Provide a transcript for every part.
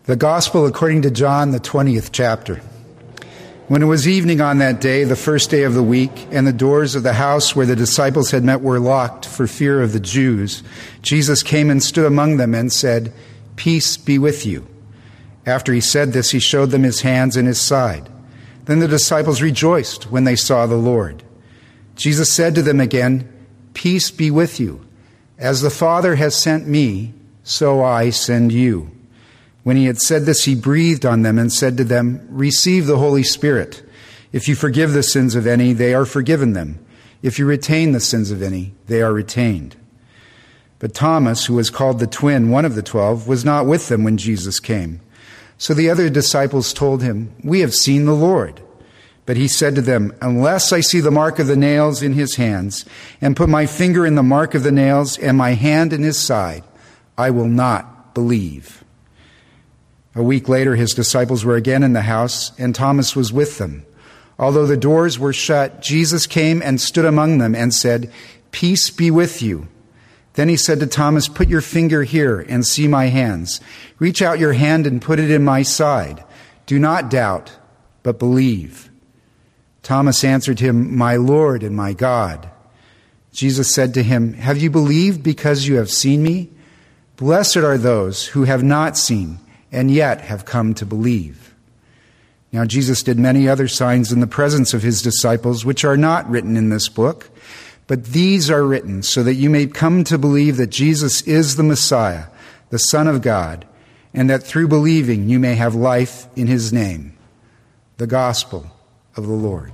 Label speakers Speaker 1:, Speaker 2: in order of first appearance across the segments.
Speaker 1: The Gospel according to John, the 20th chapter. When it was evening on that day, the first day of the week, and the doors of the house where the disciples had met were locked for fear of the Jews, Jesus came and stood among them and said, "Peace be with you." After he said this, he showed them his hands and his side. Then the disciples rejoiced when they saw the Lord. Jesus said to them again, "Peace be with you. As the Father has sent me, so I send you." When he had said this, he breathed on them and said to them, "Receive the Holy Spirit. If you forgive the sins of any, they are forgiven them. If you retain the sins of any, they are retained." But Thomas, who was called the twin, one of the 12, was not with them when Jesus came. So the other disciples told him, "We have seen the Lord." But he said to them, "Unless I see the mark of the nails in his hands, and put my finger in the mark of the nails and my hand in his side, I will not believe." A week later, his disciples were again in the house, and Thomas was with them. Although the doors were shut, Jesus came and stood among them and said, "Peace be with you." Then he said to Thomas, "Put your finger here and see my hands. Reach out your hand and put it in my side. Do not doubt, but believe." Thomas answered him, "My Lord and my God." Jesus said to him, "Have you believed because you have seen me? Blessed are those who have not seen and yet have come to believe." Now Jesus did many other signs in the presence of his disciples, which are not written in this book, but these are written so that you may come to believe that Jesus is the Messiah, the Son of God, and that through believing you may have life in his name. The Gospel of the Lord.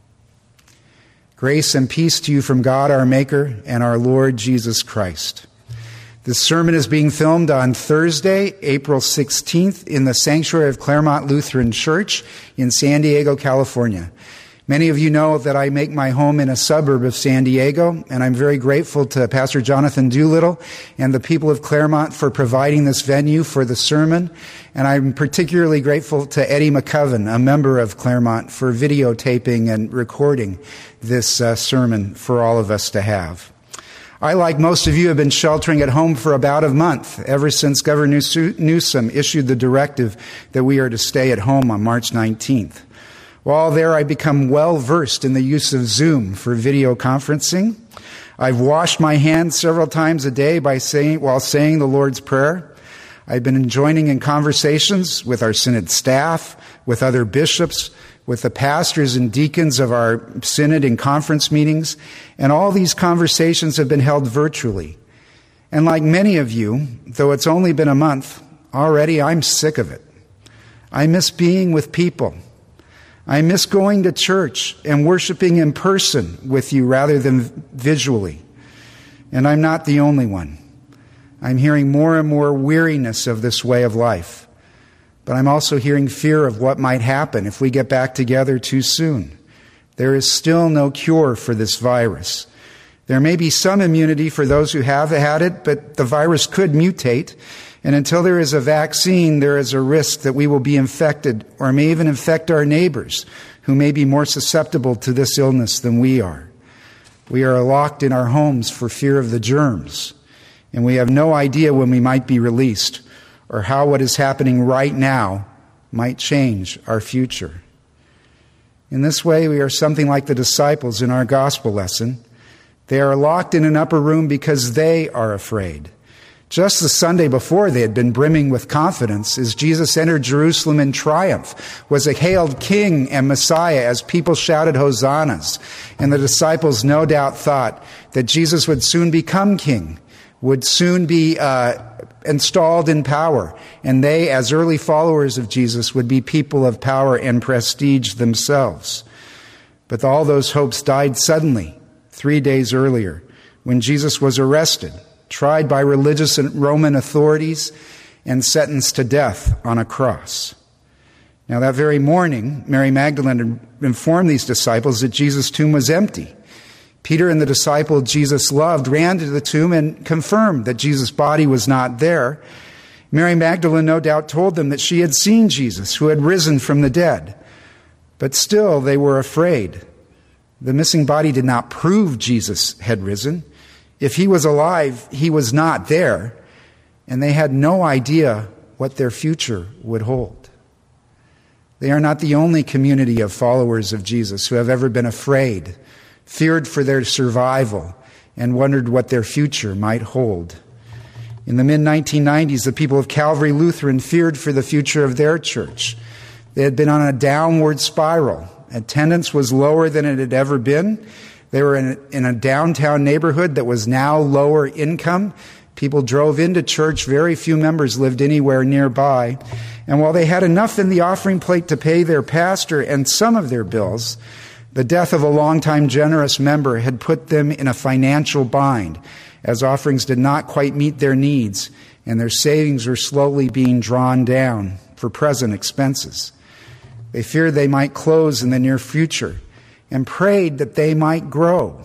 Speaker 1: Grace and peace to you from God our Maker and our Lord Jesus Christ. This sermon is being filmed on Thursday, April 16th, in the sanctuary of Claremont Lutheran Church in San Diego, California. Many of you know that I make my home in a suburb of San Diego, and I'm very grateful to Pastor Jonathan Doolittle and the people of Claremont for providing this venue for the sermon. And I'm particularly grateful to Eddie McCoven, a member of Claremont, for videotaping and recording this sermon for all of us to have. I, like most of you, have been sheltering at home for about a month, ever since Governor Newsom issued the directive that we are to stay at home on March 19th. While there, I become well-versed in the use of Zoom for video conferencing. I've washed my hands several times a day while saying the Lord's Prayer. I've been joining in conversations with our synod staff, with other bishops, with the pastors and deacons of our synod and conference meetings, and all these conversations have been held virtually. And like many of you, though it's only been a month, already I'm sick of it. I miss being with people. I miss going to church and worshiping in person with you rather than visually. And I'm not the only one. I'm hearing more and more weariness of this way of life. But I'm also hearing fear of what might happen if we get back together too soon. There is still no cure for this virus. There may be some immunity for those who have had it, but the virus could mutate. And until there is a vaccine, there is a risk that we will be infected or may even infect our neighbors who may be more susceptible to this illness than we are. We are locked in our homes for fear of the germs, and we have no idea when we might be released or how what is happening right now might change our future. In this way, we are something like the disciples in our gospel lesson. They are locked in an upper room because they are afraid. Just the Sunday before, they had been brimming with confidence as Jesus entered Jerusalem in triumph, was hailed King and Messiah as people shouted hosannas. And the disciples no doubt thought that Jesus would soon become king, would soon be installed in power, and they, as early followers of Jesus, would be people of power and prestige themselves. But all those hopes died suddenly, 3 days earlier, when Jesus was arrested, tried by religious and Roman authorities, and sentenced to death on a cross. Now, that very morning, Mary Magdalene informed these disciples that Jesus' tomb was empty. Peter and the disciple Jesus loved ran to the tomb and confirmed that Jesus' body was not there. Mary Magdalene no doubt told them that she had seen Jesus, who had risen from the dead. But still, they were afraid. The missing body did not prove Jesus had risen. If he was alive, he was not there. And they had no idea what their future would hold. They are not the only community of followers of Jesus who have ever been afraid, feared for their survival, and wondered what their future might hold. In the mid-1990s, the people of Calvary Lutheran feared for the future of their church. They had been on a downward spiral. Attendance was lower than it had ever been. They were in a downtown neighborhood that was now lower income. People drove into church. Very few members lived anywhere nearby. And while they had enough in the offering plate to pay their pastor and some of their bills, the death of a longtime generous member had put them in a financial bind, as offerings did not quite meet their needs, and their savings were slowly being drawn down for present expenses. They feared they might close in the near future and prayed that they might grow.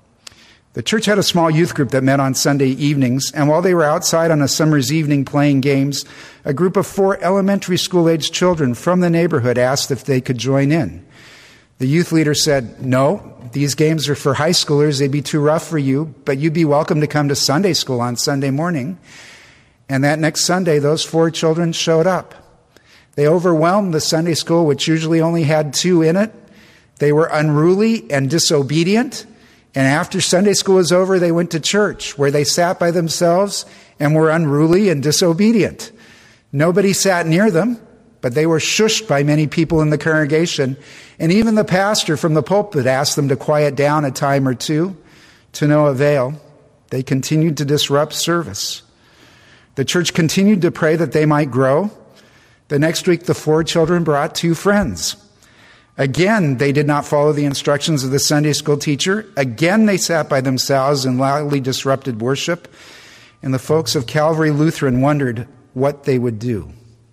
Speaker 1: The church had a small youth group that met on Sunday evenings, and while they were outside on a summer's evening playing games, a group of 4 elementary school-aged children from the neighborhood asked if they could join in. The youth leader said, "No, these games are for high schoolers. They'd be too rough for you, but you'd be welcome to come to Sunday school on Sunday morning." And that next Sunday, those 4 children showed up. They overwhelmed the Sunday school, which usually only had 2 in it. They were unruly and disobedient. And after Sunday school was over, they went to church, where they sat by themselves and were unruly and disobedient. Nobody sat near them, but they were shushed by many people in the congregation. And even the pastor from the pulpit asked them to quiet down a time or two. To no avail. They continued to disrupt service. The church continued to pray that they might grow. The next week, the 4 children brought 2 friends. Again, they did not follow the instructions of the Sunday school teacher. Again, they sat by themselves and loudly disrupted worship. And the folks of Calvary Lutheran wondered what they would do.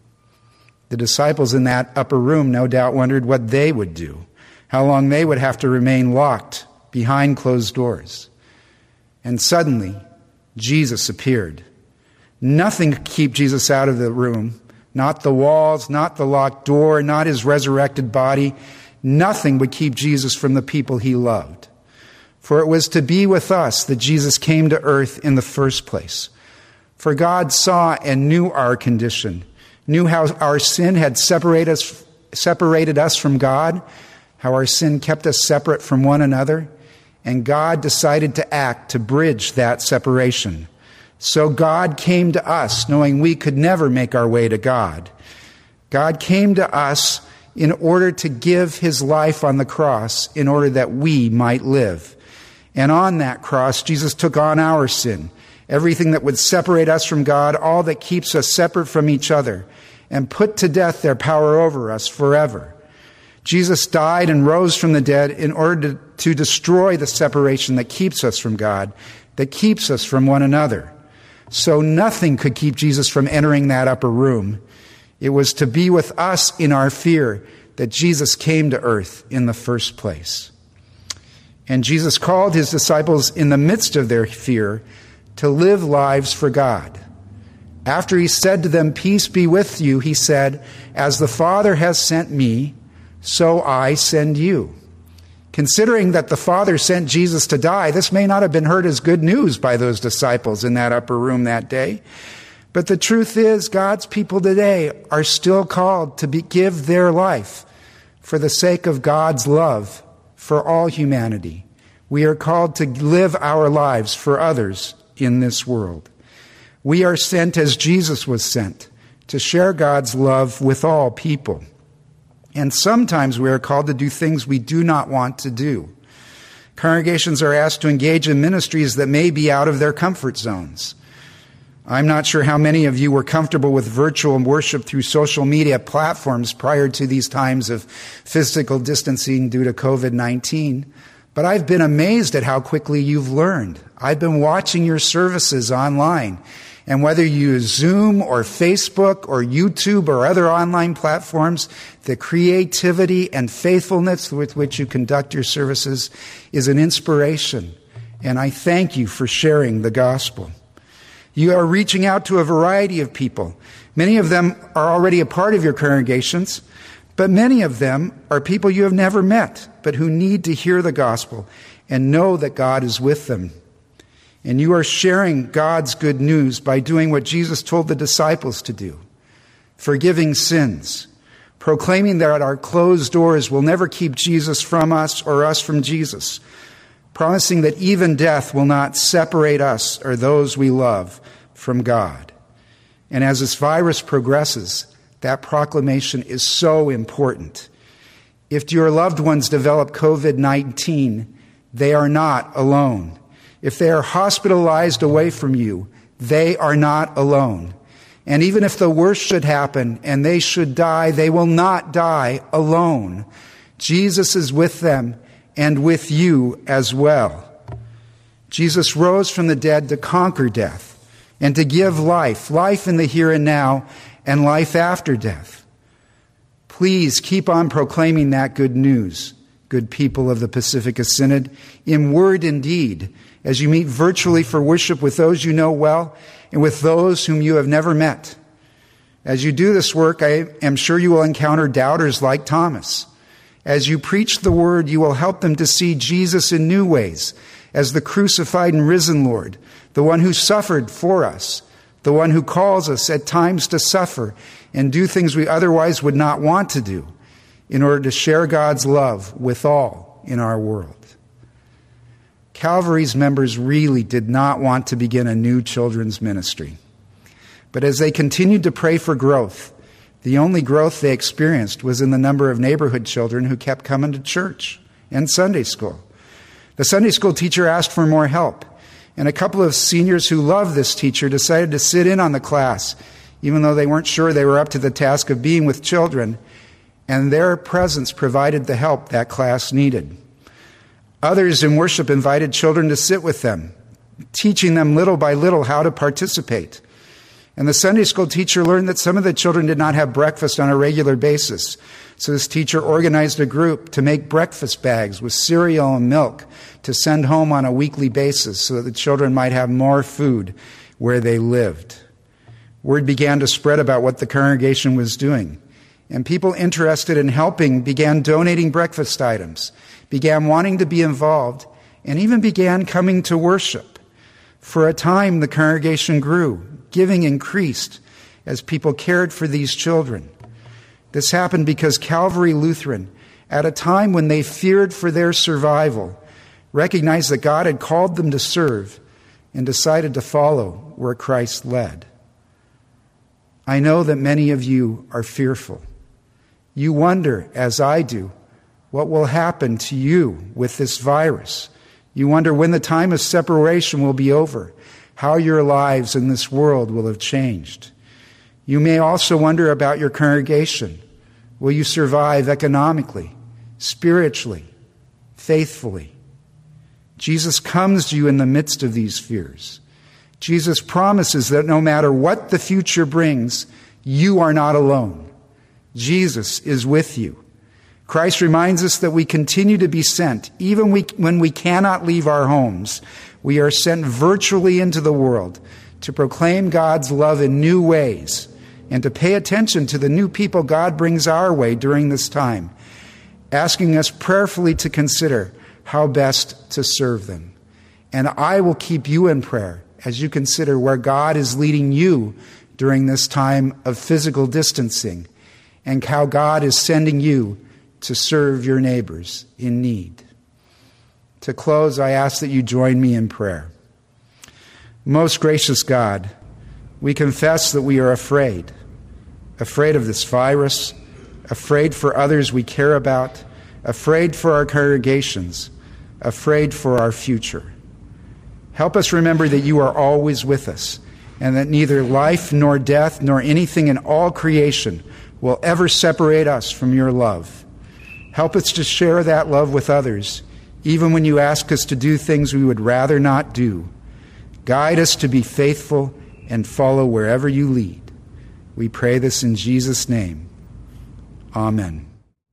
Speaker 1: The disciples in that upper room no doubt wondered what they would do, how long they would have to remain locked behind closed doors. And suddenly, Jesus appeared. Nothing could keep Jesus out of the room. Not the walls, not the locked door, not his resurrected body. Nothing would keep Jesus from the people he loved. For it was to be with us that Jesus came to earth in the first place. For God saw and knew our condition, knew how our sin had separated us from God, how our sin kept us separate from one another, and God decided to act to bridge that separation. So God came to us, knowing we could never make our way to God. God came to us in order to give his life on the cross in order that we might live. And on that cross, Jesus took on our sin, everything that would separate us from God, all that keeps us separate from each other, and put to death their power over us forever. Jesus died and rose from the dead in order to destroy the separation that keeps us from God, that keeps us from one another. So nothing could keep Jesus from entering that upper room. It was to be with us in our fear that Jesus came to earth in the first place. And Jesus called his disciples in the midst of their fear to live lives for God. After he said to them, "Peace be with you," he said, "As the Father has sent me, so I send you." Considering that the Father sent Jesus to die, this may not have been heard as good news by those disciples in that upper room that day. But the truth is, God's people today are still called to give their life for the sake of God's love for all humanity. We are called to live our lives for others in this world. We are sent as Jesus was sent, to share God's love with all people. And sometimes we are called to do things we do not want to do. Congregations are asked to engage in ministries that may be out of their comfort zones. I'm not sure how many of you were comfortable with virtual worship through social media platforms prior to these times of physical distancing due to COVID-19, but I've been amazed at how quickly you've learned. I've been watching your services online. And whether you use Zoom or Facebook or YouTube or other online platforms, the creativity and faithfulness with which you conduct your services is an inspiration. And I thank you for sharing the gospel. You are reaching out to a variety of people. Many of them are already a part of your congregations, but many of them are people you have never met, but who need to hear the gospel and know that God is with them. And you are sharing God's good news by doing what Jesus told the disciples to do, forgiving sins, proclaiming that our closed doors will never keep Jesus from us or us from Jesus, promising that even death will not separate us or those we love from God. And as this virus progresses, that proclamation is so important. If your loved ones develop COVID-19, they are not alone. If they are hospitalized away from you, they are not alone. And even if the worst should happen and they should die, they will not die alone. Jesus is with them and with you as well. Jesus rose from the dead to conquer death and to give life, life in the here and now and life after death. Please keep on proclaiming that good news, good people of the Pacifica Synod, in word and deed, as you meet virtually for worship with those you know well and with those whom you have never met. As you do this work, I am sure you will encounter doubters like Thomas. As you preach the word, you will help them to see Jesus in new ways as the crucified and risen Lord, the one who suffered for us, the one who calls us at times to suffer and do things we otherwise would not want to do in order to share God's love with all in our world. Calvary's members really did not want to begin a new children's ministry. But as they continued to pray for growth, the only growth they experienced was in the number of neighborhood children who kept coming to church and Sunday school. The Sunday school teacher asked for more help, and a couple of seniors who loved this teacher decided to sit in on the class, even though they weren't sure they were up to the task of being with children, and their presence provided the help that class needed. Others in worship invited children to sit with them, teaching them little by little how to participate. And the Sunday school teacher learned that some of the children did not have breakfast on a regular basis. So this teacher organized a group to make breakfast bags with cereal and milk to send home on a weekly basis so that the children might have more food where they lived. Word began to spread about what the congregation was doing. And people interested in helping began donating breakfast items, began wanting to be involved, and even began coming to worship. For a time, the congregation grew. Giving increased as people cared for these children. This happened because Calvary Lutheran, at a time when they feared for their survival, recognized that God had called them to serve and decided to follow where Christ led. I know that many of you are fearful. You wonder, as I do, what will happen to you with this virus. You wonder when the time of separation will be over, how your lives in this world will have changed. You may also wonder about your congregation. Will you survive economically, spiritually, faithfully? Jesus comes to you in the midst of these fears. Jesus promises that no matter what the future brings, you are not alone. Jesus is with you. Christ reminds us that we continue to be sent, even when we cannot leave our homes. We are sent virtually into the world to proclaim God's love in new ways and to pay attention to the new people God brings our way during this time, asking us prayerfully to consider how best to serve them. And I will keep you in prayer as you consider where God is leading you during this time of physical distancing and how God is sending you to serve your neighbors in need. To close, I ask that you join me in prayer. Most gracious God, we confess that we are afraid of this virus, afraid for others we care about, afraid for our congregations, afraid for our future. Help us remember that you are always with us and that neither life nor death nor anything in all creation will ever separate us from your love. Help us to share that love with others, even when you ask us to do things we would rather not do. Guide us to be faithful and follow wherever you lead. We pray this in Jesus' name. Amen.